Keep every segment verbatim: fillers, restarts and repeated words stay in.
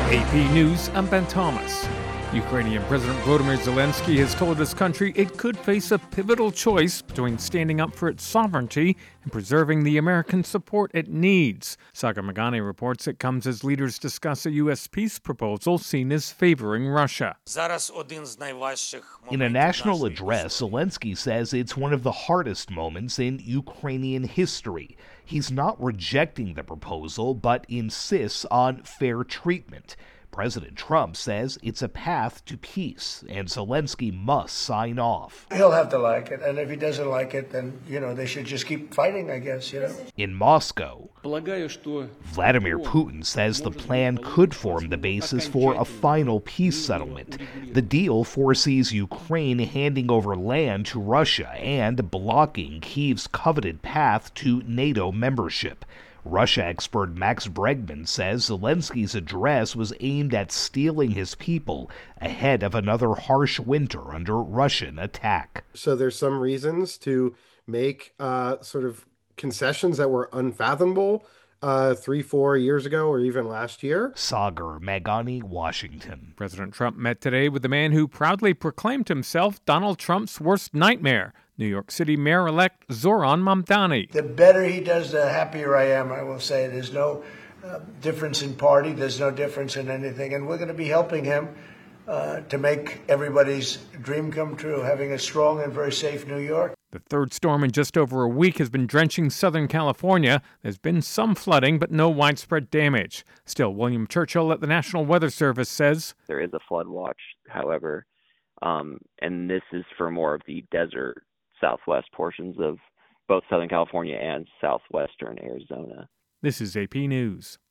A P News, I'm Ben Thomas. Ukrainian President Volodymyr Zelensky has told his country it could face a pivotal choice between standing up for its sovereignty and preserving the American support it needs. Sagar Meghani reports it comes as leaders discuss a U S peace proposal seen as favoring Russia. In a national address, Zelensky says it's one of the hardest moments in Ukrainian history. He's not rejecting the proposal, but insists on fair treatment. President Trump says it's a path to peace, and Zelensky must sign off. He'll have to like it, and if he doesn't like it, then, you know, they should just keep fighting, I guess, you know. In Moscow, Vladimir Putin says the plan could form the basis for a final peace settlement. The deal foresees Ukraine handing over land to Russia and blocking Kyiv's coveted path to NATO membership. Russia expert Max Bregman says Zelensky's address was aimed at steeling his people ahead of another harsh winter under Russian attack. So there's some reasons to make uh, sort of concessions that were unfathomable uh, three, four years ago or even last year. Sagar Meghani, Washington. President Trump met today with the man who proudly proclaimed himself Donald Trump's worst nightmare, New York City Mayor-elect Zoran Mamdani. The better he does, the happier I am, I will say. There's no uh, difference in party. There's no difference in anything. And we're going to be helping him uh, to make everybody's dream come true, having a strong and very safe New York. The third storm in just over a week has been drenching Southern California. There's been some flooding, but no widespread damage. Still, William Churchill at the National Weather Service says, there is a flood watch, however, um, and this is for more of the desert southwest portions of both Southern California and southwestern Arizona. This is A P News.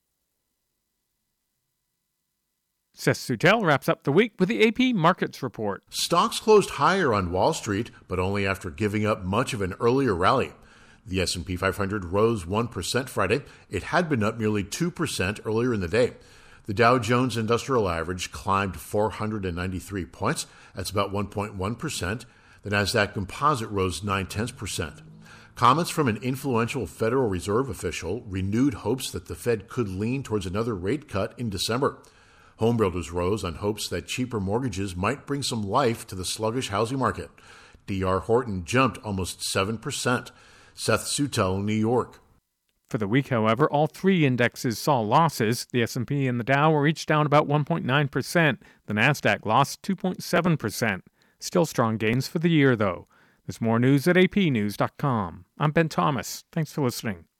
Seth Sutel wraps up the week with the A P Markets Report. Stocks closed higher on Wall Street, but only after giving up much of an earlier rally. The S and P five hundred rose one percent Friday. It had been up nearly two percent earlier in the day. The Dow Jones Industrial Average climbed four hundred ninety-three points. That's about one point one percent. The Nasdaq Composite rose nine tenths percent. Comments from an influential Federal Reserve official renewed hopes that the Fed could lean towards another rate cut in December. Homebuilders rose on hopes that cheaper mortgages might bring some life to the sluggish housing market. D R Horton jumped almost seven percent. Seth Sutel, New York. For the week, however, all three indexes saw losses. The S and P and the Dow were each down about one point nine percent. The Nasdaq lost two point seven percent. Still strong gains for the year, though. There's more news at A P news dot com. I'm Ben Thomas. Thanks for listening.